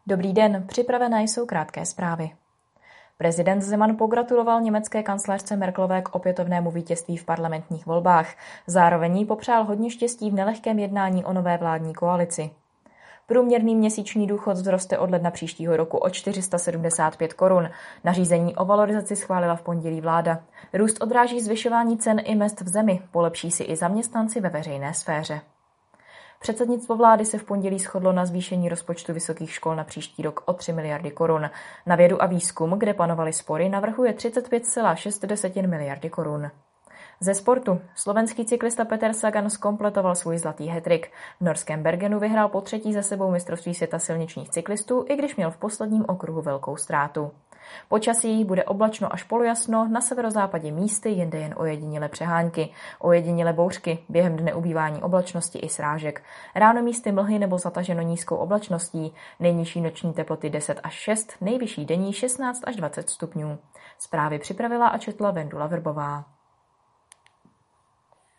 Dobrý den, připravené jsou krátké zprávy. Prezident Zeman pogratuloval německé kancléřce Merkelové k opětovnému vítězství v parlamentních volbách. Zároveň jí popřál hodně štěstí v nelehkém jednání o nové vládní koalici. Průměrný měsíční důchod vzroste od ledna příštího roku o 475 korun. Nařízení o valorizaci schválila v pondělí vláda. Růst odráží zvyšování cen i mezd v zemi, polepší si i zaměstnanci ve veřejné sféře. Předsednictvo vlády se v pondělí shodlo na zvýšení rozpočtu vysokých škol na příští rok o 3 miliardy korun. Na vědu a výzkum, kde panovaly spory, navrhuje 35,6 miliardy korun. Ze sportu. Slovenský cyklista Peter Sagan zkompletoval svůj zlatý hat-trick. V norském Bergenu vyhrál po třetí za sebou mistrovství světa silničních cyklistů, i když měl v posledním okruhu velkou ztrátu. Počasí bude oblačno až polojasno, na severozápadě místy, jinde jen ojedinělé přehánky, ojedinělé bouřky, během dne ubývání oblačnosti i srážek. Ráno místy mlhy nebo zataženo nízkou oblačností, nejnižší noční teploty 10 až 6, nejvyšší denní 16 až 20 stupňů. Zprávy připravila a četla Vendula Vrbová.